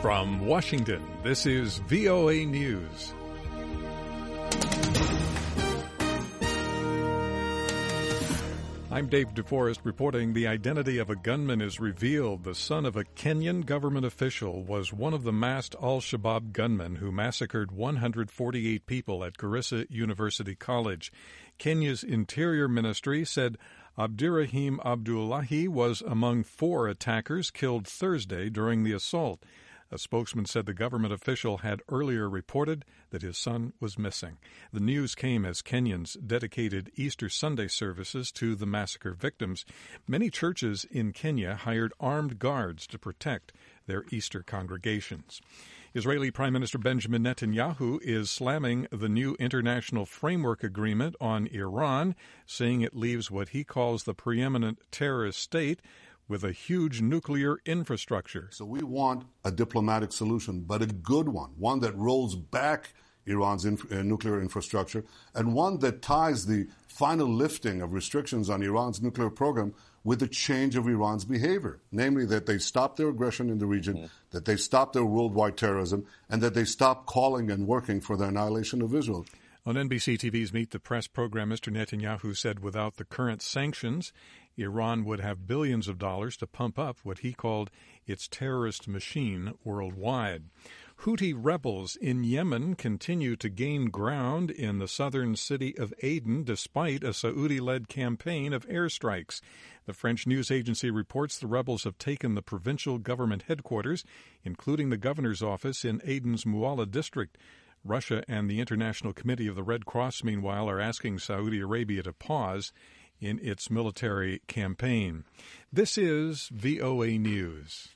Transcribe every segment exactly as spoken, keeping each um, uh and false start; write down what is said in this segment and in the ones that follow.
From Washington, this is V O A News. I'm Dave DeForest reporting the identity of a gunman is revealed. The son of a Kenyan government official was one of the masked al-Shabaab gunmen who massacred one hundred forty-eight people at Garissa University College. Kenya's Interior Ministry said Abdirahim Abdullahi was among four attackers killed Thursday during the assault. A spokesman said the government official had earlier reported that his son was missing. The news came as Kenyans dedicated Easter Sunday services to the massacre victims. Many churches in Kenya hired armed guards to protect their Easter congregations. Israeli Prime Minister Benjamin Netanyahu is slamming the new international framework agreement on Iran, saying it leaves what he calls the preeminent terrorist state with a huge nuclear infrastructure. So we want a diplomatic solution, but a good one, one that rolls back Iran's inf- uh, nuclear infrastructure, and one that ties the final lifting of restrictions on Iran's nuclear program with the change of Iran's behavior, namely that they stop their aggression in the region, mm-hmm. that they stop their worldwide terrorism, and that they stop calling and working for the annihilation of Israel. On N B C T V's Meet the Press program, Mister Netanyahu said without the current sanctions, Iran would have billions of dollars to pump up what he called its terrorist machine worldwide. Houthi rebels in Yemen continue to gain ground in the southern city of Aden despite a Saudi-led campaign of airstrikes. The French news agency reports the rebels have taken the provincial government headquarters, including the governor's office in Aden's Mualla district. Russia and the International Committee of the Red Cross, meanwhile, are asking Saudi Arabia to pause in its military campaign. This is V O A News.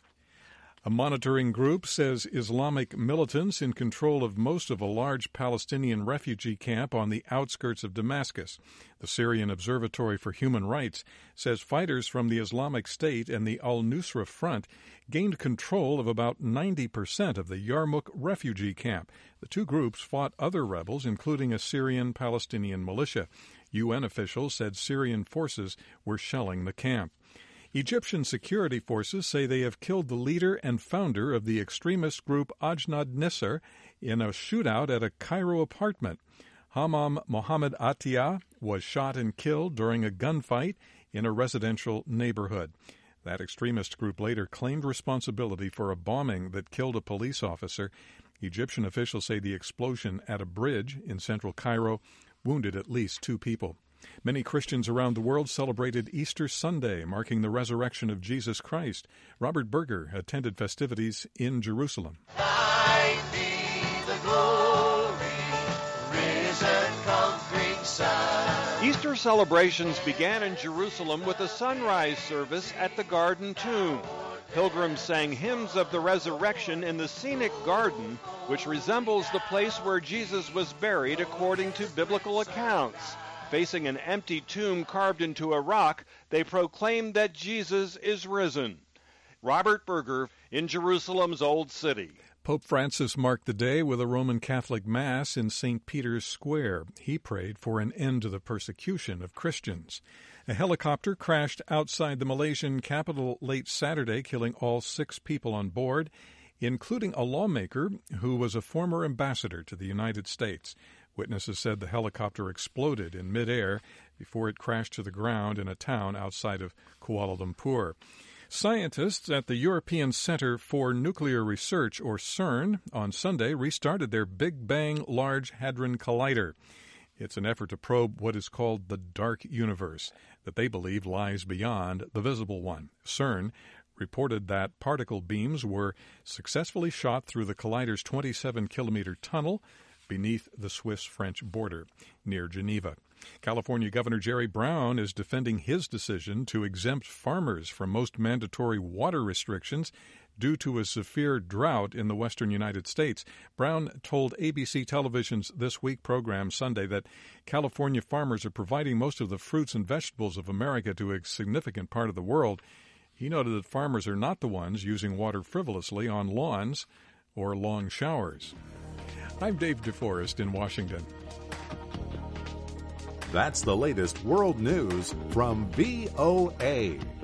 A monitoring group says Islamic militants in control of most of a large Palestinian refugee camp on the outskirts of Damascus. The Syrian Observatory for Human Rights says fighters from the Islamic State and the al-Nusra Front gained control of about ninety percent of the Yarmouk refugee camp. The two groups fought other rebels, including a Syrian-Palestinian militia. U N officials said Syrian forces were shelling the camp. Egyptian security forces say they have killed the leader and founder of the extremist group Ajnad Nisr in a shootout at a Cairo apartment. Hammam Mohammed Atiyah was shot and killed during a gunfight in a residential neighborhood. That extremist group later claimed responsibility for a bombing that killed a police officer. Egyptian officials say the explosion at a bridge in central Cairo wounded at least two people. Many Christians around the world celebrated Easter Sunday, marking the resurrection of Jesus Christ. Robert Berger attended festivities in Jerusalem. Thine be the glory, risen conquering Son. Easter celebrations began in Jerusalem with a sunrise service at the Garden Tomb. Pilgrims sang hymns of the resurrection in the scenic garden, which resembles the place where Jesus was buried according to biblical accounts. Facing an empty tomb carved into a rock, they proclaimed that Jesus is risen. Robert Berger in Jerusalem's Old City. Pope Francis marked the day with a Roman Catholic Mass in Saint Peter's Square. He prayed for an end to the persecution of Christians. A helicopter crashed outside the Malaysian capital late Saturday, killing all six people on board, including a lawmaker who was a former ambassador to the United States. Witnesses said the helicopter exploded in midair before it crashed to the ground in a town outside of Kuala Lumpur. Scientists at the European Centre for Nuclear Research, or CERN, on Sunday restarted their Big Bang Large Hadron Collider. It's an effort to probe what is called the dark universe that they believe lies beyond the visible one. CERN reported that particle beams were successfully shot through the collider's twenty-seven kilometer tunnel beneath the Swiss-French border near Geneva. California Governor Jerry Brown is defending his decision to exempt farmers from most mandatory water restrictions due to a severe drought in the western United States. Brown told A B C Television's This Week program Sunday that California farmers are providing most of the fruits and vegetables of America to a significant part of the world. He noted that farmers are not the ones using water frivolously on lawns or long showers. I'm Dave DeForest in Washington. That's the latest world news from V O A.